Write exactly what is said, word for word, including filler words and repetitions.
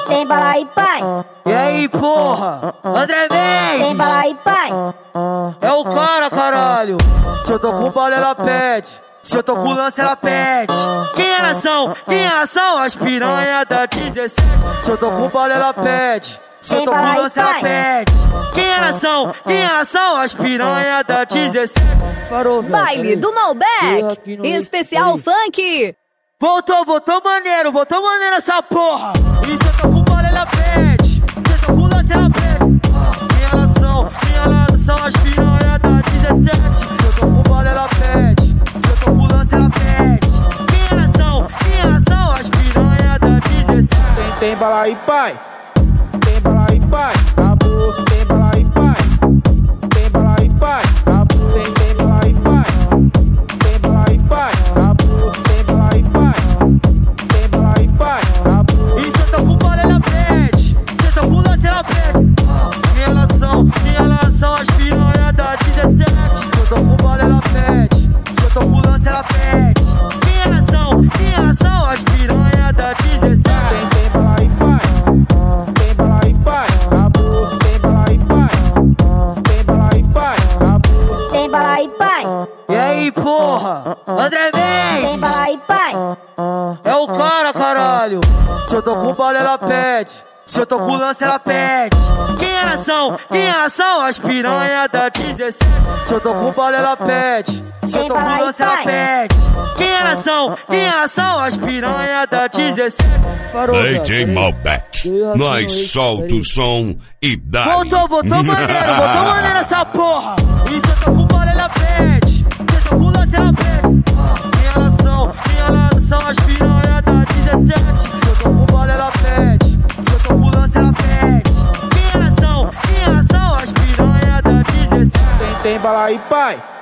Tem bala aí, pai. E aí, porra? André Tem Mendes. bala aí, pai. É o cara, caralho. Se eu tô com bala, ela pede. Se eu tô com lance, ela pede. Quem elas são? Quem elas são? As piranha da dezessete. Se eu tô com bala, ela pede. Se eu tô com lance, ela pede. Quem elas são? Quem elas são? As piranha da dezessete. Parou, velho. Baile do Malbec, em especial funk. Voltou, voltou maneiro, voltou maneiro essa porra. E se eu tô com bala, ela pede. Se eu tô com lance, ela pede. Quem elas são? Quem elas são? As piranha da dezessete. Se eu tô com bala, ela pede. Se eu tô com lance, ela pede. Quem elas são? Quem elas são? As piranha da dezessete. Tem, tem bala aí, pai. Tem bala aí, pai. Acabou. Tem bala aí, pai. Tem bala aí, pai. Acabou. Tem, tem bala aí, pai. Tem bala aí, pai. Acabou. Tem bala aí, pai. Tem bala aí, pai. Acabou. E se eu tô com bala, ela pede. Se eu tô com lance, ela pede. Quem elas são? Quem elas são? As piranha da dezessete. Se eu tô com bala, ela pede. Se eu tô com lance, ela pede. Quem elas são? Quem elas são? As piranha da dezessete. Tem, tem bala aí, pai. Tem bala aí, pai. Acabou. Tem bala aí, pai. Tem bala aí, pai. Acabou. Tem bala aí, pai. E aí, porra? André Tem Mendes. bala aí, pai. É o cara, caralho. Se eu tô com bala, ela pede. Se eu tô com lance, ela pede. Quem elas são? Quem elas são? As piranha da dezessete. Se eu tô com bala, ela pede. Se eu tô com lance, ela pede. Quem elas são? Quem elas são? As piranha da dezessete. Parou, D J velho. Malbec, nós solta o som e dá. Voltou, voltou maneiro, voltou maneiro essa porra. E se eu tô com bala, ela pede. Se eu tô com lance, ela pede. Quem elas são? Quem elas são? As piranha da dezessete. Se eu tô com bala, ela pede. Se eu tô com lance, ela pede. Quem elas são? Quem elas são? As piranha da dezessete. Tem, tem bala aí, pai.